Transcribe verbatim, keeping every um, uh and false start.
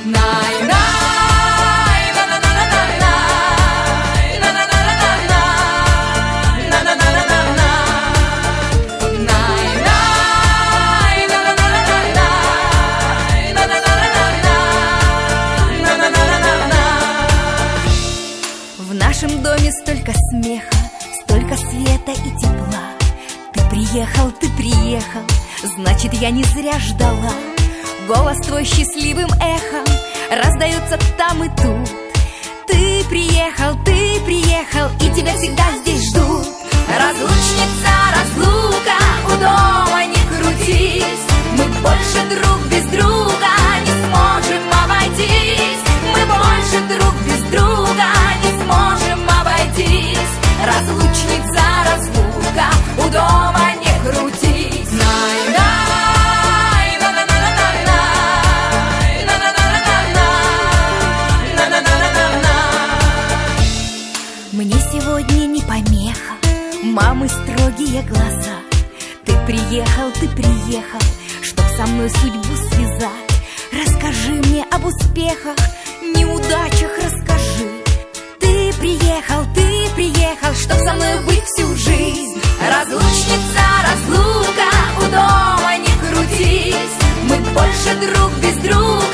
В нашем доме столько смеха, столько света и тепла. Ты приехал, ты приехал, значит, я не зря ждала. Голос твой счастливым эхом раздается там и тут. Ты приехал, ты приехал, и тебя всегда здесь ждут. Разлучница, разлука, у дома не крутись. Мы больше друг без друга не сможем обойтись. Мы больше друг без друга не сможем обойтись. Разлучница, разлука, у дома не крутись. Мне сегодня не помеха мамы строгие глаза. Ты приехал, ты приехал, чтоб со мной судьбу связать. Расскажи мне об успехах, неудачах расскажи. Ты приехал, ты приехал, чтоб со мной быть всю жизнь. Разлучница, разлука, у дома не крутись. Мы больше друг без друга